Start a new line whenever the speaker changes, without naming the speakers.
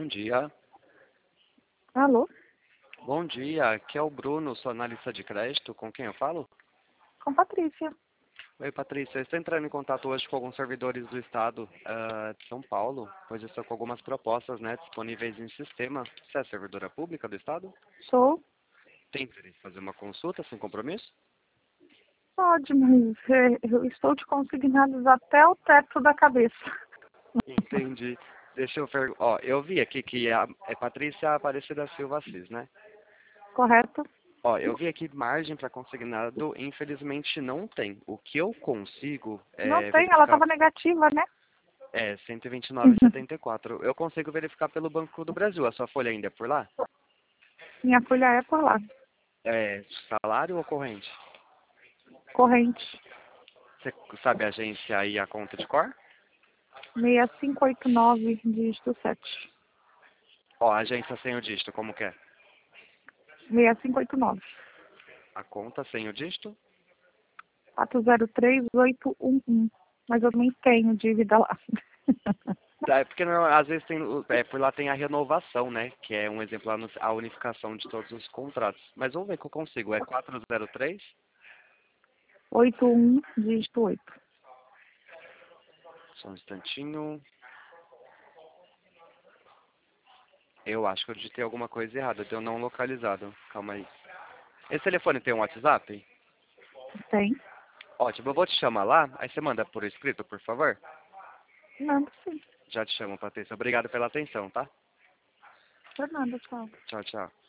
Bom dia.
Alô?
Bom dia, aqui é o Bruno, sou analista de crédito. Com quem eu falo?
Com Patrícia.
Oi, Patrícia. Eu estou entrando em contato hoje com alguns servidores do estado de São Paulo, pois eu estou com algumas propostas, né, disponíveis em sistema. Você é servidora pública do estado?
Sou?
Tem interesse em fazer uma consulta sem compromisso?
Pode, mas eu estou de consignados até o teto da cabeça.
Entendi. Deixa eu ver. Ó, eu vi aqui que é Patrícia Aparecida Silva Assis, né?
Correto?
Ó, eu vi aqui margem para consignado, infelizmente não tem. O que eu consigo
Não
é
tem, ela
verificar.
estava negativa, né?
É, 129,74. Eu consigo verificar pelo Banco do Brasil. A sua folha ainda é por lá?
Minha folha é por lá.
É salário ou corrente?
Corrente.
Você sabe a agência e a conta de cor?
6589, dígito 7.
Ó, a agência sem o dígito, como que é?
6589.
A conta sem o dígito?
403811. Mas eu nem tenho dívida lá.
É porque às vezes tem, por lá tem a renovação, né? Que é um exemplo, a unificação de todos os contratos. Mas vamos ver que eu consigo. É 403?
81, dígito 8.
Só um instantinho. Eu acho que eu digitei alguma coisa errada. Deu não localizado. Calma aí. Esse telefone tem um WhatsApp?
Tem?
Ótimo, eu vou te chamar lá. Aí você manda por escrito, por favor?
Não, sim.
Já te chamo, Patrícia. Obrigado pela atenção, tá?
Fernanda, tchau.
Tchau, tchau.